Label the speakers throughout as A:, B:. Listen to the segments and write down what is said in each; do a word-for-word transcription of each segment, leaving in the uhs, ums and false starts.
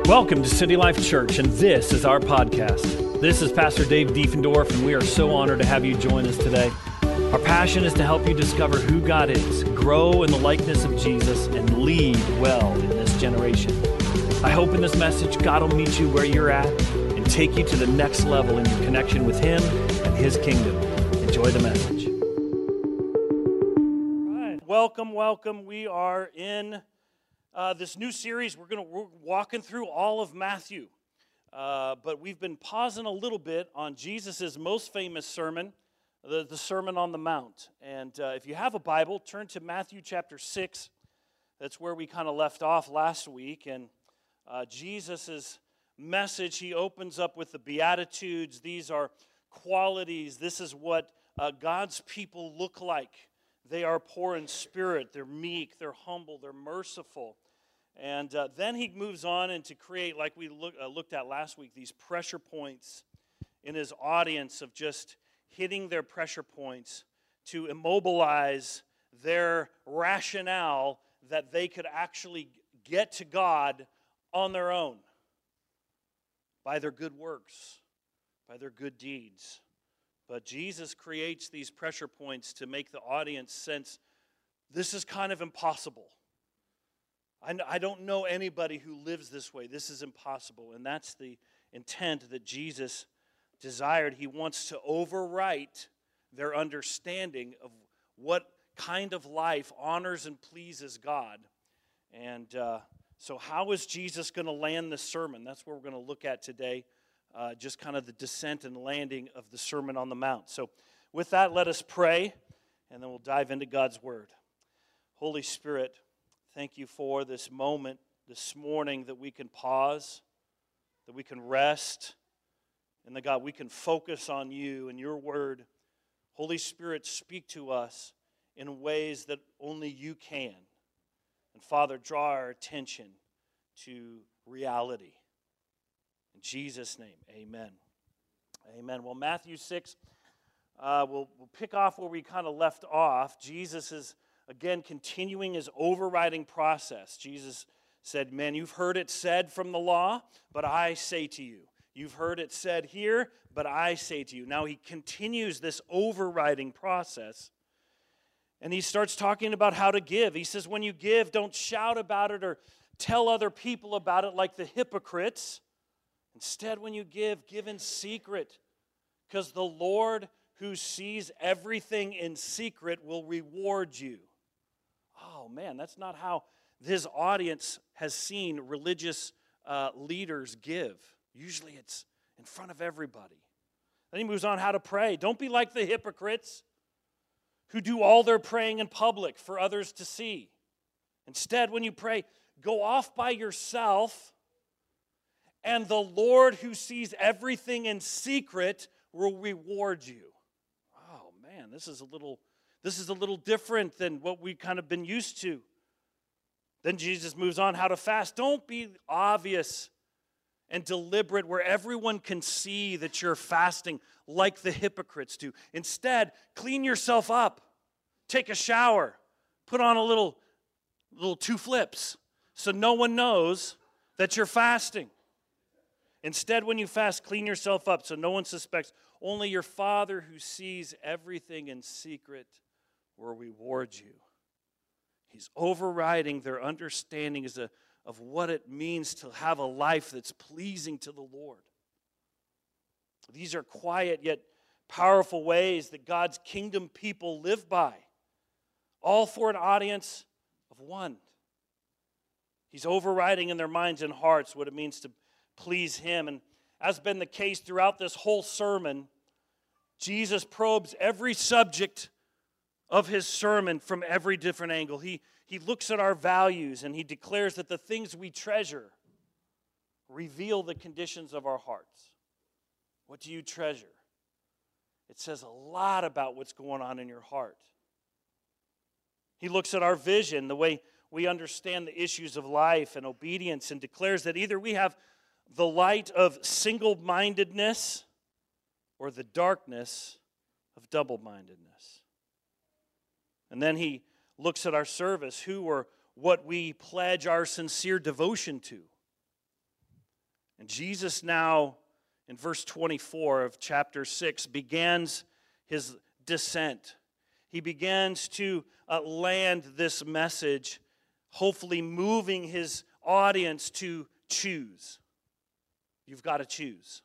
A: Welcome to City Life Church, and this is our podcast. This is Pastor Dave Diefendorf, and we are so honored to have you join us today. Our passion is to help you discover who God is, grow in the likeness of Jesus, and lead well in this generation. I hope in this message, God will meet you where you're at and take you to the next level in your connection with Him and His kingdom. Enjoy the message. All right. Welcome, welcome. We are in Uh, this new series. We're going to we're walking through all of Matthew, uh, but we've been pausing a little bit on Jesus' most famous sermon, the, the Sermon on the Mount. And uh, if you have a Bible, turn to Matthew chapter six. That's where we kind of left off last week. And uh, Jesus' message, he opens up with the Beatitudes. These are qualities. This is what uh, God's people look like. They are poor in spirit, they're meek, they're humble, they're merciful. And uh, then he moves on and to create, like we look, uh, looked at last week, these pressure points in his audience of just hitting their pressure points to immobilize their rationale that they could actually get to God on their own by their good works, by their good deeds. But Jesus creates these pressure points to make the audience sense this is kind of impossible. I don't know anybody who lives this way. This is impossible. And that's the intent that Jesus desired. He wants to overwrite their understanding of what kind of life honors and pleases God. And uh, so how is Jesus going to land this sermon? That's what we're going to look at today. Uh, just kind of the descent and landing of the Sermon on the Mount. So with that, let us pray, and then we'll dive into God's Word. Holy Spirit, thank you for this moment this morning that we can pause, that we can rest, and that, God, we can focus on you and your Word. Holy Spirit, speak to us in ways that only you can. And Father, draw our attention to reality. In Jesus' name, amen. Amen. Well, Matthew six, uh, we'll, we'll pick off where we kind of left off. Jesus is, again, continuing his overriding process. Jesus said, man, you've heard it said from the law, but I say to you. You've heard it said here, but I say to you. Now he continues this overriding process, and he starts talking about how to give. He says, when you give, don't shout about it or tell other people about it like the hypocrites. Instead, when you give, give in secret, because the Lord who sees everything in secret will reward you. Oh, man, that's not how his audience has seen religious uh, leaders give. Usually it's in front of everybody. Then he moves on how to pray. Don't be like the hypocrites who do all their praying in public for others to see. Instead, when you pray, go off by yourself, and the Lord who sees everything in secret will reward you. Oh man, this is a little this is a little different than what we've kind of been used to. Then Jesus moves on how to fast. Don't be obvious and deliberate where everyone can see that you're fasting like the hypocrites do. Instead, clean yourself up. Take a shower. Put on a little little two flips so no one knows that you're fasting. Instead, when you fast, clean yourself up so no one suspects. Only your Father who sees everything in secret will reward you. He's overriding their understanding as a, of what it means to have a life that's pleasing to the Lord. These are quiet yet powerful ways that God's kingdom people live by, all for an audience of one. He's overriding in their minds and hearts what it means to please him. And as has been the case throughout this whole sermon, Jesus probes every subject of his sermon from every different angle. He, he looks at our values and he declares that the things we treasure reveal the conditions of our hearts. What do you treasure? It says a lot about what's going on in your heart. He looks at our vision, the way we understand the issues of life and obedience, and declares that either we have the light of single-mindedness or the darkness of double-mindedness. And then he looks at our service, who or what we pledge our sincere devotion to. And Jesus now, in verse twenty-four of chapter six, begins his descent. He begins to uh, land this message, hopefully moving his audience to choose. You've got to choose.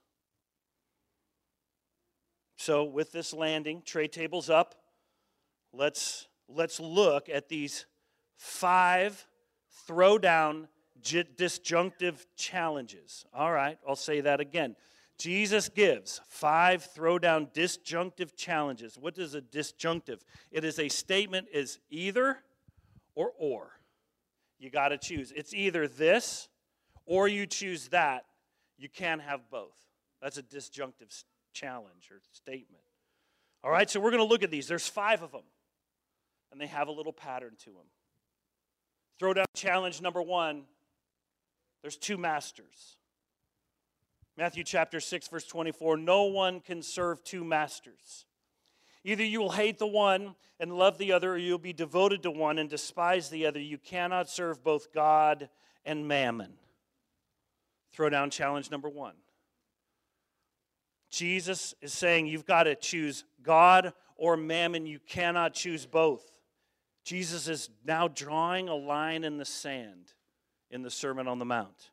A: So with this landing, tray tables up, let's, let's look at these five throw-down disjunctive challenges. All right, I'll say that again. Jesus gives five throw-down disjunctive challenges. What is a disjunctive? It is a statement is either or or. You got to choose. It's either this or you choose that. You can't have both. That's a disjunctive challenge or statement. All right, so we're going to look at these. There's five of them, and they have a little pattern to them. Throw-down challenge number one, there's two masters. Matthew chapter six, verse twenty-four, no one can serve two masters. Either you will hate the one and love the other, or you'll be devoted to one and despise the other. You cannot serve both God and mammon. Throw down challenge number one. Jesus is saying you've got to choose God or mammon. You cannot choose both. Jesus is now drawing a line in the sand in the Sermon on the Mount.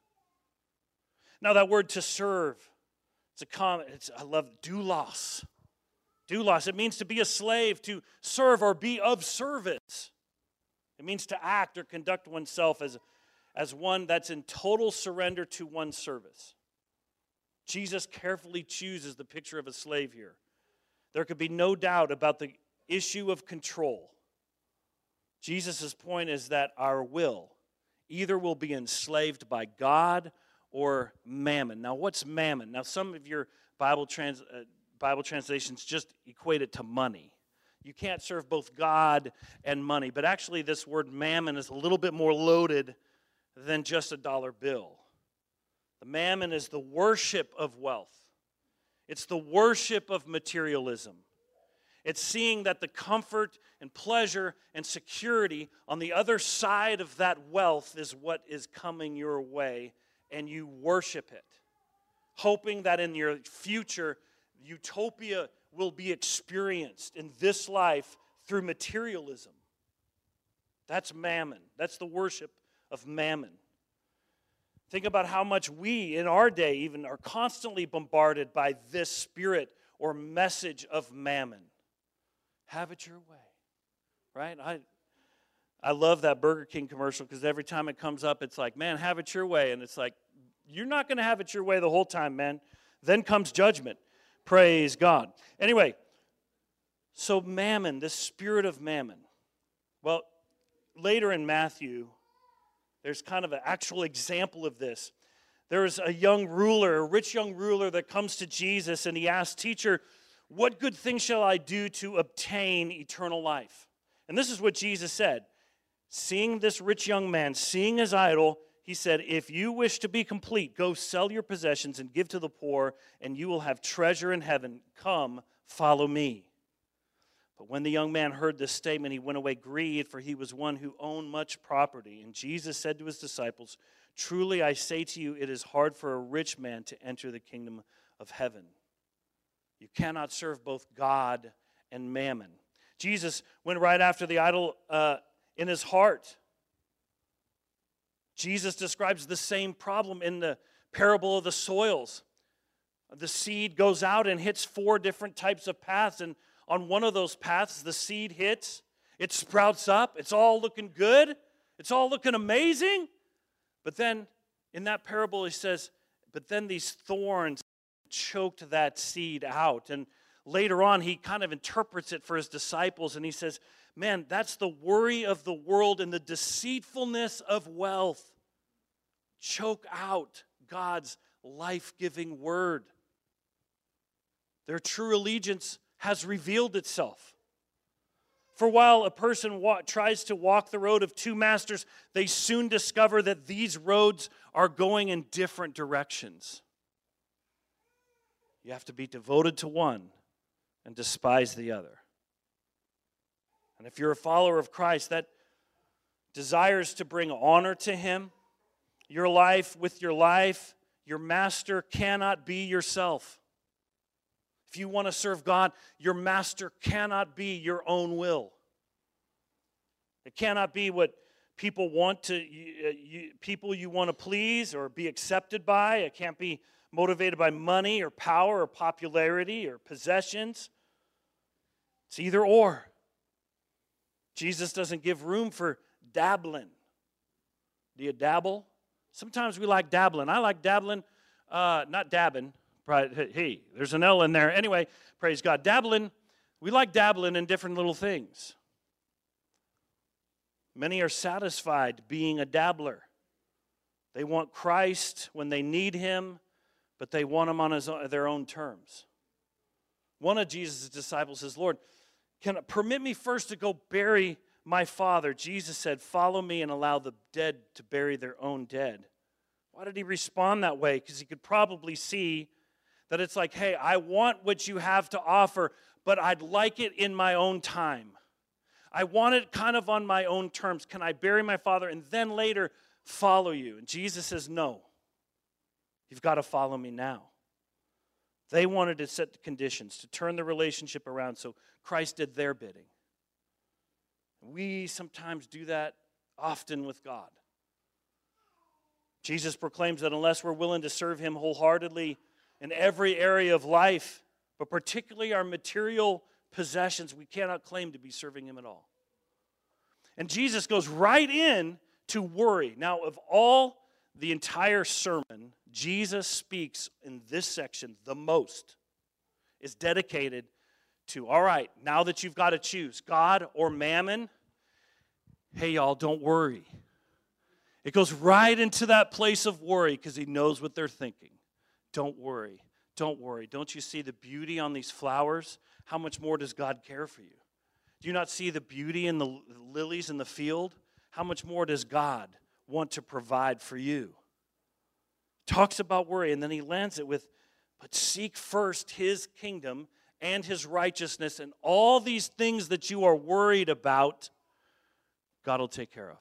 A: Now that word to serve, it's a common, it's, I love doulos. Doulos, it means to be a slave, to serve or be of service. It means to act or conduct oneself as, as one that's in total surrender to one's service. Jesus carefully chooses the picture of a slave here. There could be no doubt about the issue of control. Jesus' point is that our will either will be enslaved by God or mammon. Now, what's mammon? Now, some of your Bible trans, uh, Bible translations just equate it to money. You can't serve both God and money. But actually, this word mammon is a little bit more loaded than just a dollar bill. The mammon is the worship of wealth. It's the worship of materialism. It's seeing that the comfort and pleasure and security on the other side of that wealth is what is coming your way, and you worship it, hoping that in your future, utopia will be experienced in this life through materialism. That's mammon. That's the worship of mammon. Think about how much we, in our day even, are constantly bombarded by this spirit or message of mammon. Have it your way, right? I I love that Burger King commercial because every time it comes up, it's like, man, have it your way. And it's like, you're not going to have it your way the whole time, man. Then comes judgment. Praise God. Anyway, so mammon, this spirit of mammon. Well, later in Matthew, there's kind of an actual example of this. There's a young ruler, a rich young ruler that comes to Jesus and he asks, "Teacher, what good thing shall I do to obtain eternal life?" And this is what Jesus said. Seeing this rich young man, seeing his idol, he said, "If you wish to be complete, go sell your possessions and give to the poor, and you will have treasure in heaven. Come, follow me." But when the young man heard this statement, he went away grieved, for he was one who owned much property. And Jesus said to his disciples, "Truly I say to you, it is hard for a rich man to enter the kingdom of heaven." You cannot serve both God and mammon. Jesus went right after the idol uh, in his heart. Jesus describes the same problem in the parable of the soils. The seed goes out and hits four different types of paths, and on one of those paths, the seed hits, it sprouts up, it's all looking good, it's all looking amazing. But then, in that parable, he says, but then these thorns choked that seed out. And later on, he kind of interprets it for his disciples, and he says, man, that's the worry of the world and the deceitfulness of wealth. Choke out God's life-giving word. Their true allegiance has revealed itself. For while a person wa- tries to walk the road of two masters, they soon discover that these roads are going in different directions. You have to be devoted to one and despise the other. And if you're a follower of Christ that desires to bring honor to Him, your life with your life, your master cannot be yourself. If you want to serve God, your master cannot be your own will. It cannot be what people want to, you, you, people you want to please or be accepted by. It can't be motivated by money or power or popularity or possessions. It's either or. Jesus doesn't give room for dabbling. Do you dabble? Sometimes we like dabbling. I like dabbling, uh, not dabbing. Hey, there's an L in there. Anyway, praise God. Dabbling, we like dabbling in different little things. Many are satisfied being a dabbler. They want Christ when they need him, but they want him on his own, their own terms. One of Jesus' disciples says, Lord, can permit me first to go bury my father. Jesus said, follow me and allow the dead to bury their own dead. Why did he respond that way? Because he could probably see that it's like, hey, I want what you have to offer, but I'd like it in my own time. I want it kind of on my own terms. Can I bury my father and then later follow you? And Jesus says, no. You've got to follow me now. They wanted to set the conditions, to turn the relationship around, so Christ did their bidding. We sometimes do that often with God. Jesus proclaims that unless we're willing to serve him wholeheartedly in every area of life, but particularly our material possessions, we cannot claim to be serving him at all. And Jesus goes right in to worry. Now, of all the entire sermon, Jesus speaks in this section the most, is dedicated to, all right, now that you've got to choose, God or mammon, hey, y'all, don't worry. It goes right into that place of worry because he knows what they're thinking. Don't worry. Don't worry. Don't you see the beauty on these flowers? How much more does God care for you? Do you not see the beauty in the lilies in the field? How much more does God want to provide for you? Talks about worry, and then he lands it with, but seek first his kingdom and his righteousness, and all these things that you are worried about, God will take care of.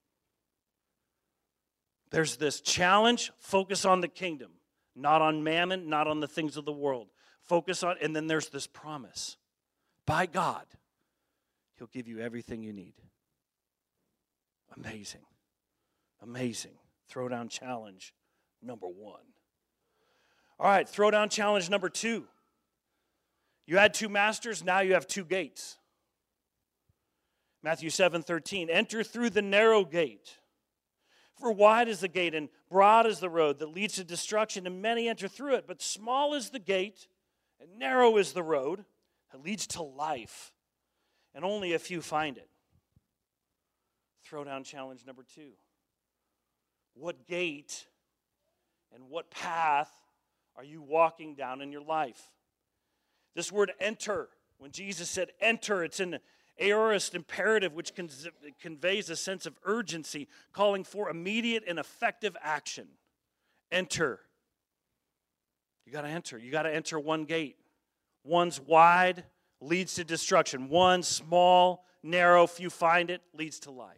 A: There's this challenge, focus on the kingdom, not on mammon, not on the things of the world. Focus on, and then there's this promise. By God, he'll give you everything you need. Amazing. Amazing. Throwdown challenge number one. All right, throwdown challenge number two. You had two masters, now you have two gates. Matthew seven thirteen, enter through the narrow gate. For wide is the gate and broad is the road that leads to destruction, and many enter through it. But small is the gate and narrow is the road that leads to life, and only a few find it. Throwdown challenge number two. What gate and what path are you walking down in your life? This word enter, when Jesus said enter, it's an aorist imperative which conveys a sense of urgency, calling for immediate and effective action. Enter. You got to enter. You got to enter one gate. One's wide, leads to destruction. One small, narrow, few find it, leads to life.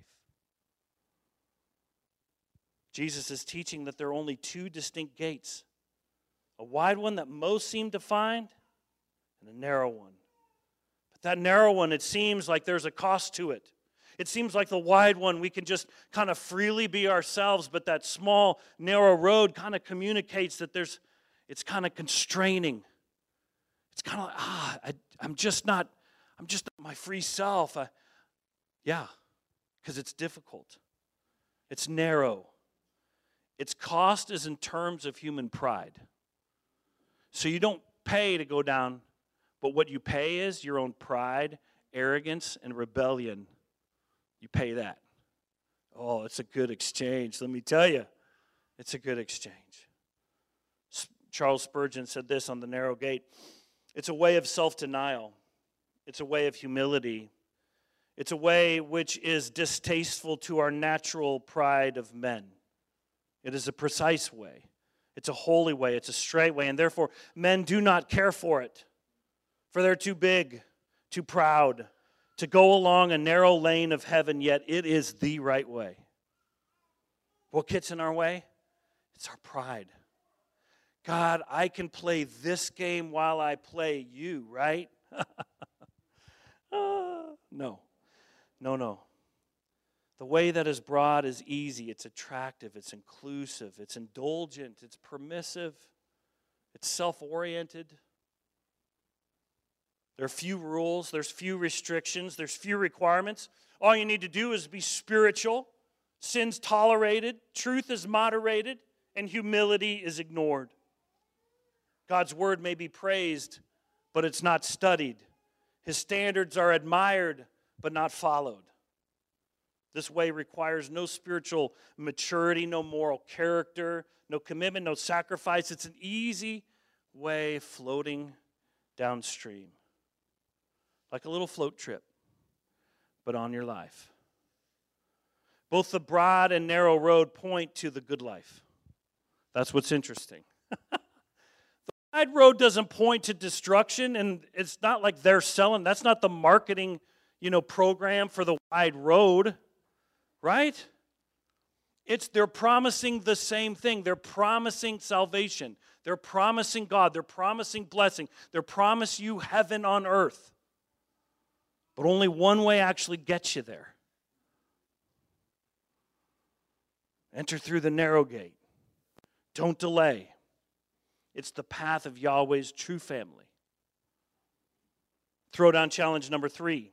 A: Jesus is teaching that there are only two distinct gates. A wide one that most seem to find, and a narrow one. But that narrow one, it seems like there's a cost to it. It seems like the wide one, we can just kind of freely be ourselves, but that small, narrow road kind of communicates that there's, it's kind of constraining. It's kind of like, ah, I, I'm just not, I'm just not my free self. I, yeah, because it's difficult. It's narrow. Its cost is in terms of human pride. So you don't pay to go down, but what you pay is your own pride, arrogance, and rebellion. You pay that. Oh, it's a good exchange. Let me tell you, it's a good exchange. Charles Spurgeon said this on the narrow gate. It's a way of self-denial. It's a way of humility. It's a way which is distasteful to our natural pride of men. It is a precise way. It's a holy way. It's a straight way. And therefore, men do not care for it. For they're too big, too proud to go along a narrow lane of heaven, yet it is the right way. What gets in our way? It's our pride. God, I can play this game while I play you, right? uh, no, no, no. The way that is broad is easy. It's attractive. It's inclusive. It's indulgent. It's permissive. It's self-oriented. There are few rules. There's few restrictions. There's few requirements. All you need to do is be spiritual. Sin's tolerated. Truth is moderated. And humility is ignored. God's word may be praised, but it's not studied. His standards are admired, but not followed. This way requires no spiritual maturity, no moral character, no commitment, no sacrifice. It's an easy way floating downstream. Like a little float trip, but on your life. Both the broad and narrow road point to the good life. That's what's interesting. The wide road doesn't point to destruction, and it's not like they're selling. That's not the marketing, you know, program for the wide road. Right? It's they're promising the same thing. They're promising salvation. They're promising God. They're promising blessing. They're promising you heaven on earth. But only one way actually gets you there. Enter through the narrow gate. Don't delay. It's the path of Yahweh's true family. Throw down challenge number three.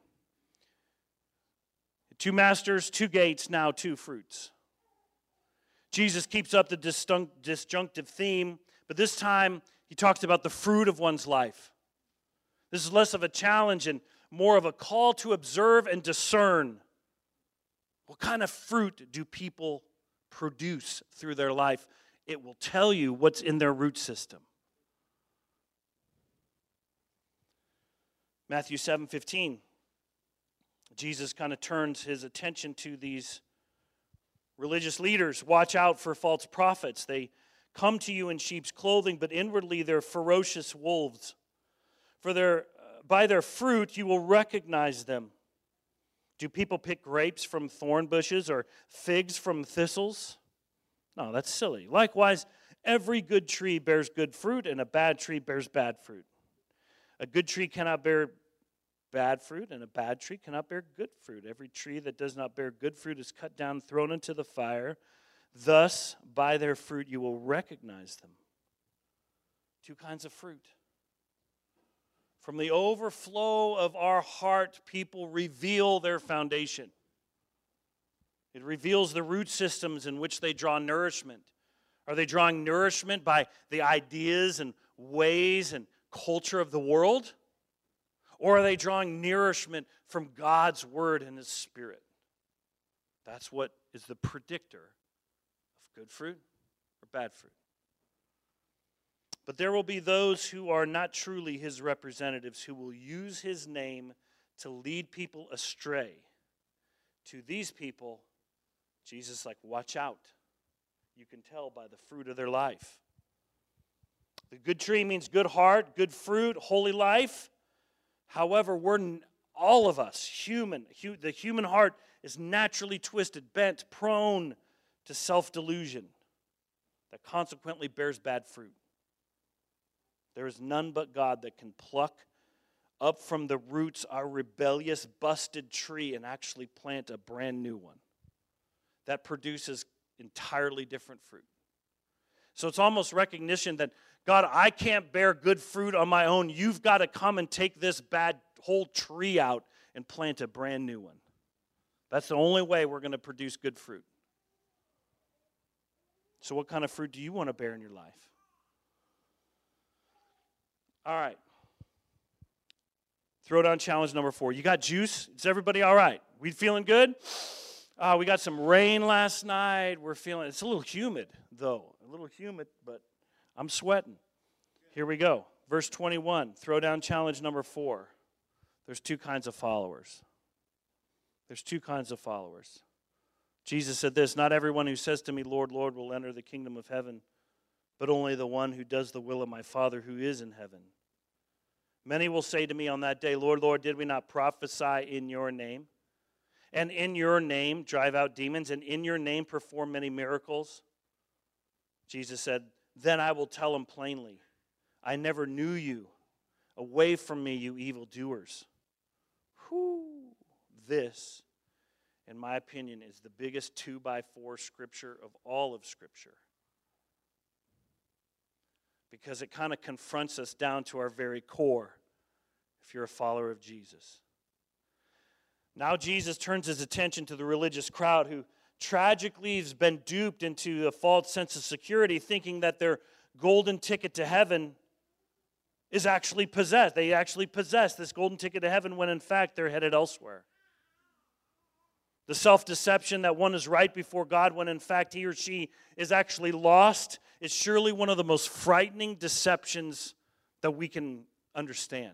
A: Two masters, two gates, now two fruits. Jesus keeps up the disjunctive theme, but this time he talks about the fruit of one's life. This is less of a challenge and more of a call to observe and discern. What kind of fruit do people produce through their life? It will tell you what's in their root system. Matthew seven fifteen. Jesus kind of turns his attention to these religious leaders. Watch out for false prophets. They come to you in sheep's clothing, but inwardly they're ferocious wolves. For their, uh, by their fruit you will recognize them. Do people pick grapes from thorn bushes or figs from thistles? No, that's silly. Likewise, every good tree bears good fruit, and a bad tree bears bad fruit. A good tree cannot bear bad fruit, and a bad tree cannot bear good fruit. Every tree that does not bear good fruit is cut down, thrown into the fire. Thus, by their fruit you will recognize them. Two kinds of fruit. From the overflow of our heart, people reveal their foundation. It reveals the root systems in which they draw nourishment. Are they drawing nourishment by the ideas and ways and culture of the world? Or are they drawing nourishment from God's word and his spirit? That's what is the predictor of good fruit or bad fruit. But there will be those who are not truly his representatives, who will use his name to lead people astray. To these people, Jesus is like, watch out. You can tell by the fruit of their life. The good tree means good heart, good fruit, holy life. However, we're all of us, human, hu- the human heart is naturally twisted, bent, prone to self-delusion that consequently bears bad fruit. There is none but God that can pluck up from the roots our rebellious, busted tree and actually plant a brand new one that produces entirely different fruit. So it's almost recognition that, God, I can't bear good fruit on my own. You've got to come and take this bad whole tree out and plant a brand new one. That's the only way we're going to produce good fruit. So what kind of fruit do you want to bear in your life? All right. Throw down challenge number four. You got juice? Is everybody all right? We feeling good? Uh, we got some rain last night. We're feeling, it's a little humid, though. A little humid, but I'm sweating. Here we go. Verse twenty-one, throw down challenge number four. There's two kinds of followers. There's two kinds of followers. Jesus said this, not everyone who says to me, Lord, Lord, will enter the kingdom of heaven, but only the one who does the will of my Father who is in heaven. Many will say to me on that day, Lord, Lord, did we not prophesy in your name? And in your name drive out demons, and in your name perform many miracles? Jesus said, Then I will tell him plainly, I never knew you. Away from me, you evildoers. Whew. This, in my opinion, is the biggest two by four scripture of all of Scripture. Because it kind of confronts us down to our very core, if you're a follower of Jesus. Now Jesus turns his attention to the religious crowd who tragically has been duped into a false sense of security, thinking that their golden ticket to heaven is actually possessed. They actually possess this golden ticket to heaven when in fact they're headed elsewhere. The self-deception that one is right before God when in fact he or she is actually lost is surely one of the most frightening deceptions that we can understand.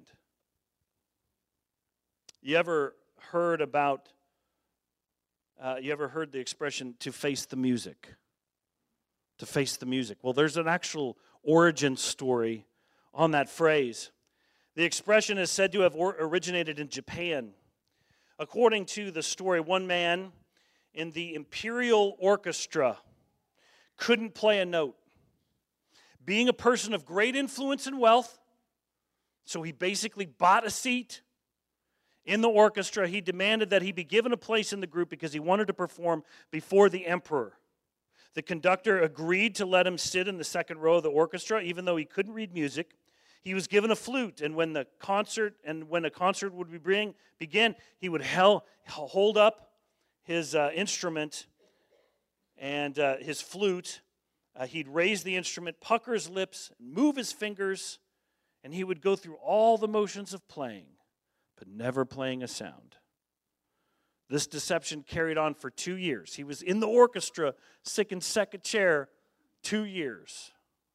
A: You ever heard about, uh, you ever heard the expression, to face the music? To face the music. Well, there's an actual origin story on that phrase. The expression is said to have or- originated in Japan. According to the story, one man in the Imperial Orchestra couldn't play a note. Being a person of great influence and wealth, so he basically bought a seat in the orchestra. He demanded that he be given a place in the group because he wanted to perform before the emperor. The conductor agreed to let him sit in the second row of the orchestra, even though he couldn't read music. He was given a flute, and when the concert and when a concert would be bring, begin, he would hell, hold up his uh, instrument and uh, his flute. Uh, he'd raise the instrument, pucker his lips, move his fingers, and he would go through all the motions of playing, but never playing a sound. This deception carried on for two years. He was in the orchestra, sick in second chair, two years.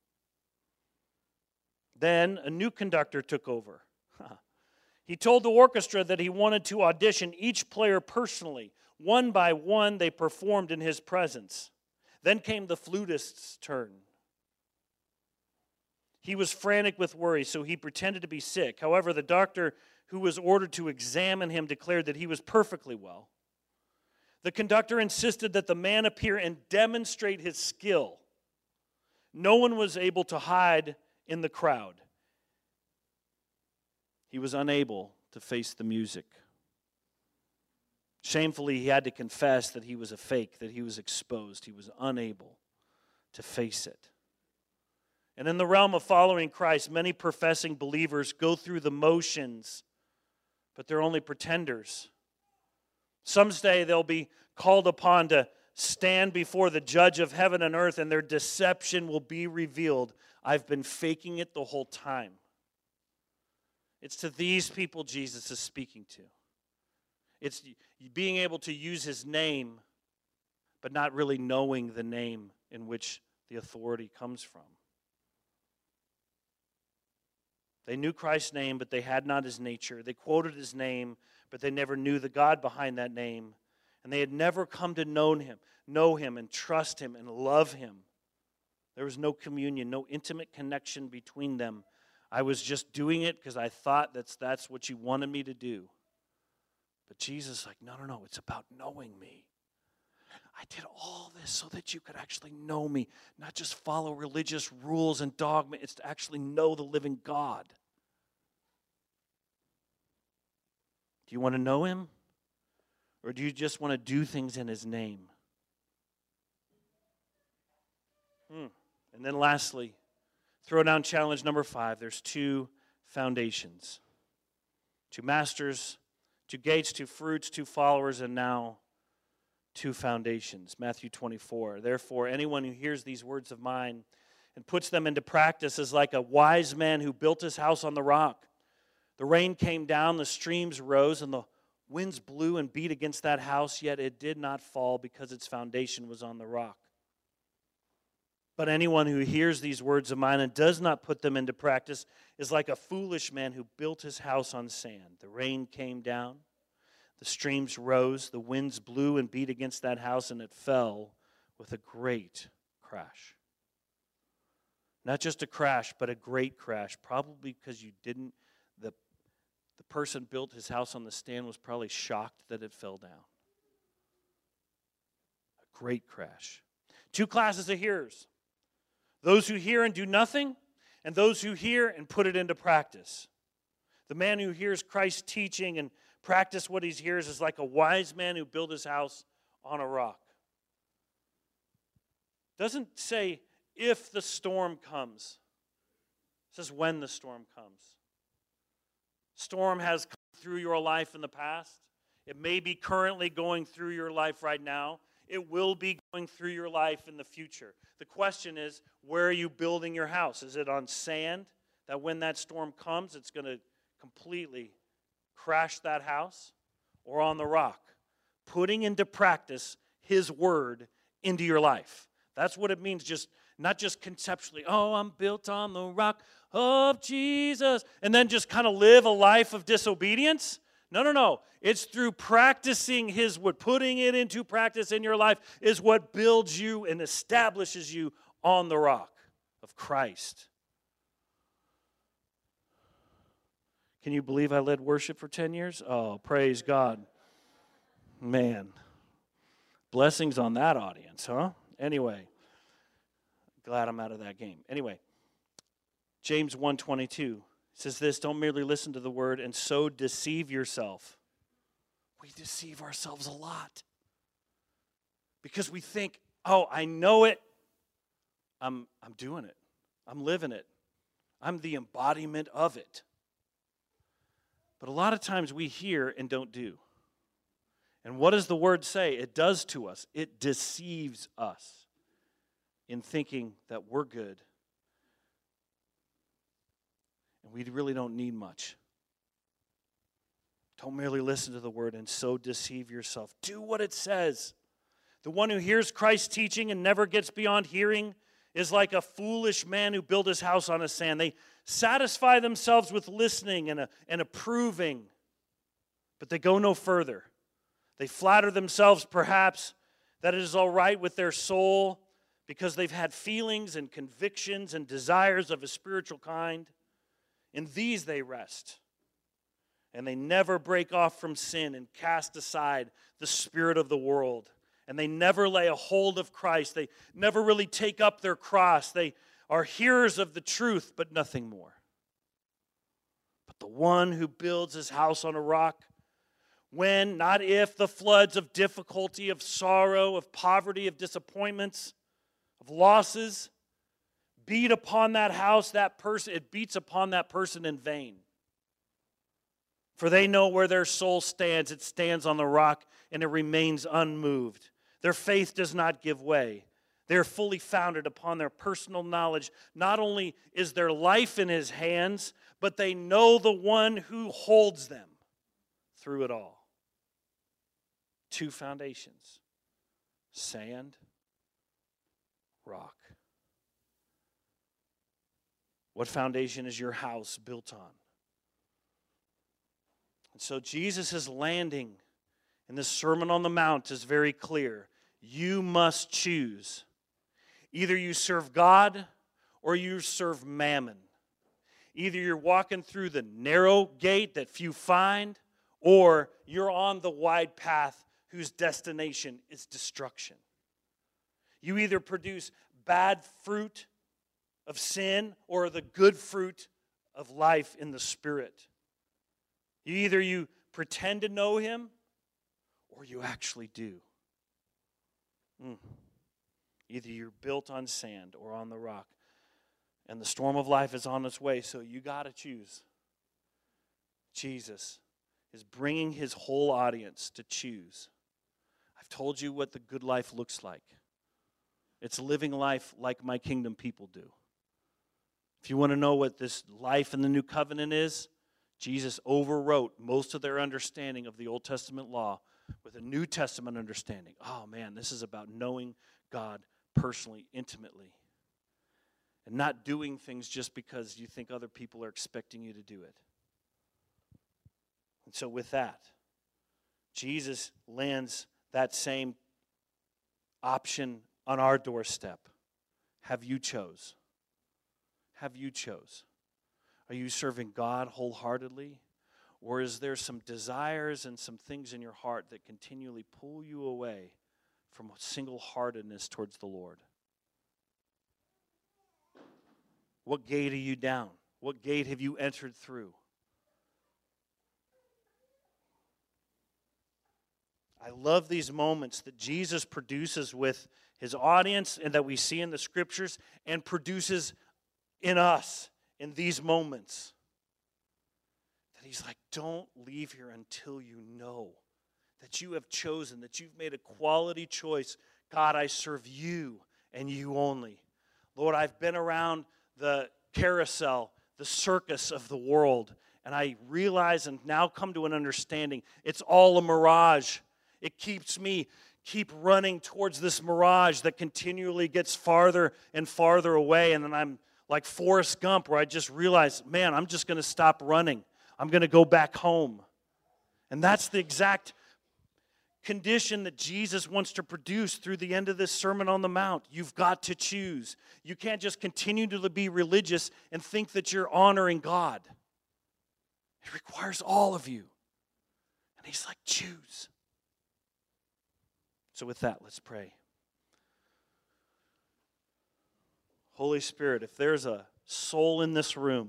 A: Then a new conductor took over. He told the orchestra that he wanted to audition each player personally. One by one, they performed in his presence. Then came the flutist's turn. He was frantic with worry, so he pretended to be sick. However, the doctor who was ordered to examine him declared that he was perfectly well. The conductor insisted that the man appear and demonstrate his skill. No one was able to hide in the crowd. He was unable to face the music. Shamefully, he had to confess that he was a fake, that he was exposed. He was unable to face it. And in the realm of following Christ, many professing believers go through the motions, but they're only pretenders. Someday they'll be called upon to stand before the judge of heaven and earth, and their deception will be revealed. I've been faking it the whole time. It's to these people Jesus is speaking to. It's being able to use his name, but not really knowing the name in which the authority comes from. They knew Christ's name, but they had not his nature. They quoted his name, but they never knew the God behind that name. And they had never come to know him, know him and trust him and love him. There was no communion, no intimate connection between them. I was just doing it because I thought that's, that's what you wanted me to do. But Jesus is like, no, no, no, it's about knowing me. I did all this so that you could actually know me, not just follow religious rules and dogma. It's to actually know the living God. Do you want to know him? Or do you just want to do things in his name? Hmm. And then lastly, throw down challenge number five. There's two foundations. Two masters, two gates, two fruits, two followers, and now two foundations. Matthew twenty-four. Therefore, anyone who hears these words of mine and puts them into practice is like a wise man who built his house on the rock. The rain came down, the streams rose, and the winds blew and beat against that house, yet it did not fall because its foundation was on the rock. But anyone who hears these words of mine and does not put them into practice is like a foolish man who built his house on sand. The rain came down, the streams rose, the winds blew and beat against that house, and it fell with a great crash. Not just a crash, but a great crash, probably because you didn't, the, the person built his house on the sand was probably shocked that it fell down. A great crash. Two classes of hearers. Those who hear and do nothing, and those who hear and put it into practice. The man who hears Christ's teaching and practice what he hears is like a wise man who built his house on a rock. It doesn't say if the storm comes. It says when the storm comes. Storm has come through your life in the past. It may be currently going through your life right now. It will be going through your life in the future. The question is, where are you building your house? Is it on sand that when that storm comes, it's going to completely crash that house? Or on the rock, putting into practice His Word into your life? That's what it means, just not just conceptually, oh, I'm built on the rock of Jesus, and then just kind of live a life of disobedience. No, no, no. It's through practicing His Word, putting it into practice in your life is what builds you and establishes you on the rock of Christ. Can you believe I led worship for ten years? Oh, praise God. Man, blessings on that audience, huh? Anyway, glad I'm out of that game. Anyway, James one twenty-two says this, don't merely listen to the word and so deceive yourself. We deceive ourselves a lot because we think, oh, I know it. I'm, I'm doing it. I'm living it. I'm the embodiment of it. But a lot of times we hear and don't do. And what does the word say? It does to us. It deceives us in thinking that we're good. And we really don't need much. Don't merely listen to the word and so deceive yourself. Do what it says. The one who hears Christ's teaching and never gets beyond hearing is like a foolish man who built his house on a sand. They satisfy themselves with listening and, uh, and approving, but they go no further. They flatter themselves, perhaps, that it is all right with their soul because they've had feelings and convictions and desires of a spiritual kind. In these they rest. And they never break off from sin and cast aside the spirit of the world. And they never lay a hold of Christ. They never really take up their cross. They are hearers of the truth, but nothing more. But the one who builds his house on a rock, when, not if, the floods of difficulty, of sorrow, of poverty, of disappointments, of losses, beat upon that house, that person, it beats upon that person in vain. For they know where their soul stands. It stands on the rock, and it remains unmoved. Their faith does not give way. They are fully founded upon their personal knowledge. Not only is their life in His hands, but they know the one who holds them through it all. Two foundations: sand, rock. What foundation is your house built on? And so Jesus' landing in this Sermon on the Mount is very clear. You must choose. Either you serve God or you serve mammon. Either you're walking through the narrow gate that few find, or you're on the wide path whose destination is destruction. You either produce bad fruit of sin or the good fruit of life in the Spirit. You either you pretend to know Him or you actually do. Mm. Either you're built on sand or on the rock. And the storm of life is on its way, so you got to choose. Jesus is bringing His whole audience to choose. I've told you what the good life looks like. It's living life like my kingdom people do. If you want to know what this life in the new covenant is, Jesus overwrote most of their understanding of the Old Testament law with a New Testament understanding. Oh man, this is about knowing God personally, intimately, and not doing things just because you think other people are expecting you to do it. And so with that, Jesus lands that same option on our doorstep. Have you chose? Have you chose? Are you serving God wholeheartedly? Or is there some desires and some things in your heart that continually pull you away from single-heartedness towards the Lord? What gate are you down? What gate have you entered through? I love these moments that Jesus produces with his audience and that we see in the scriptures and produces in us in these moments. That he's like, don't leave here until you know that you have chosen, that you've made a quality choice. God, I serve you and you only. Lord, I've been around the carousel, the circus of the world, and I realize and now come to an understanding it's all a mirage. It keeps me keep running towards this mirage that continually gets farther and farther away. And then I'm like Forrest Gump, where I just realize, man, I'm just going to stop running. I'm going to go back home. And that's the exact condition that Jesus wants to produce through the end of this Sermon on the Mount. You've got to choose. You can't just continue to be religious and think that you're honoring God. It requires all of you. And he's like, choose. So with that, let's pray. Holy Spirit, if there's a soul in this room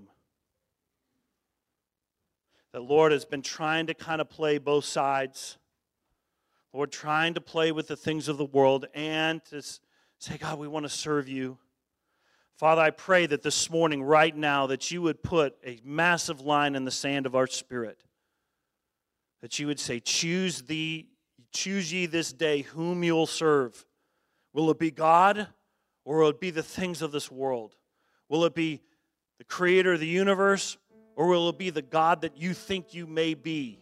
A: that, Lord, has been trying to kind of play both sides, Lord, trying to play with the things of the world and to say, God, we want to serve you. Father, I pray that this morning, right now, that you would put a massive line in the sand of our spirit. That you would say, choose thee, choose ye this day whom you'll serve. Will it be God, or will it be the things of this world? Will it be the creator of the universe, or will it be the God that you think you may be?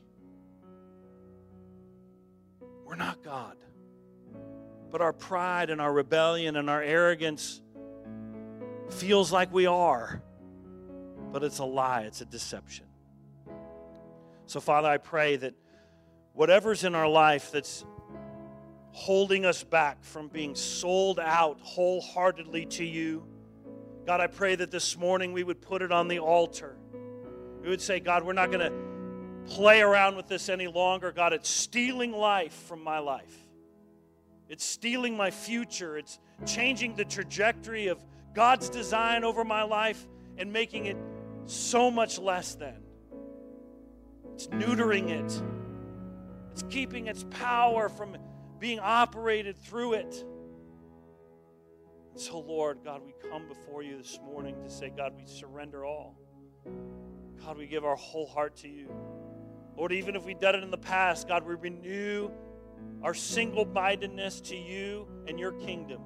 A: We're not God. But our pride and our rebellion and our arrogance feels like we are. But it's a lie. It's a deception. So, Father, I pray that whatever's in our life that's holding us back from being sold out wholeheartedly to you, God, I pray that this morning we would put it on the altar. We would say, God, we're not going to play around with this any longer. God, it's stealing life from my life. It's stealing my future. It's changing the trajectory of God's design over my life and making it so much less than. It's neutering it. It's keeping its power from being operated through it. And so, Lord, God, we come before you this morning to say, God, we surrender all. God, we give our whole heart to you. Lord, even if we've done it in the past, God, we renew our single-mindedness to you and your kingdom.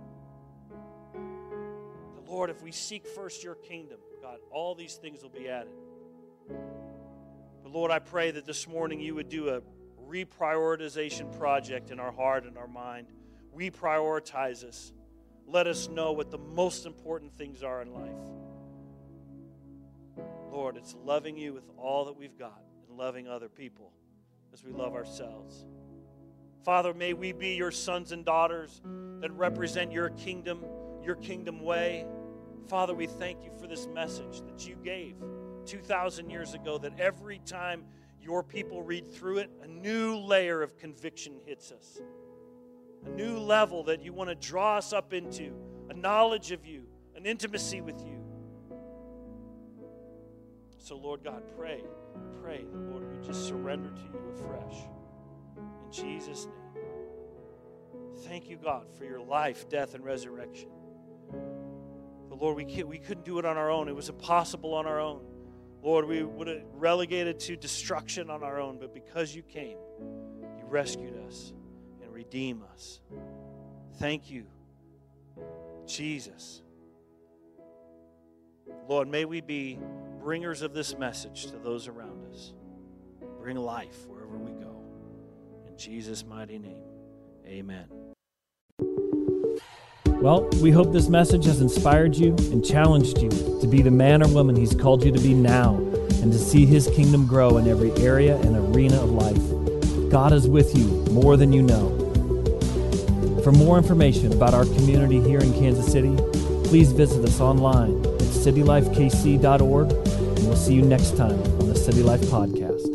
A: But Lord, if we seek first your kingdom, God, all these things will be added. But Lord, I pray that this morning you would do a reprioritization project in our heart and our mind. Reprioritize us. Let us know what the most important things are in life. Lord, it's loving you with all that we've got and loving other people as we love ourselves. Father, may we be your sons and daughters that represent your kingdom, your kingdom way. Father, we thank you for this message that you gave two thousand years ago, that every time your people read through it, a new layer of conviction hits us. A new level that you want to draw us up into, a knowledge of you, an intimacy with you. So, Lord God, pray, pray that, Lord, we just surrender to you afresh. In Jesus' name. Thank you, God, for your life, death, and resurrection. But, Lord, we, can't, we couldn't do it on our own. It was impossible on our own. Lord, we would have relegated to destruction on our own, but because you came, you rescued us and redeemed us. Thank you, Jesus. Lord, may we be bringers of this message to those around us. Bring life wherever we go. In Jesus' mighty name, amen.
B: Well, we hope this message has inspired you and challenged you to be the man or woman he's called you to be now and to see his kingdom grow in every area and arena of life. God is with you more than you know. For more information about our community here in Kansas City, please visit us online at city life k c dot org, and we'll see you next time on the City Life Podcast.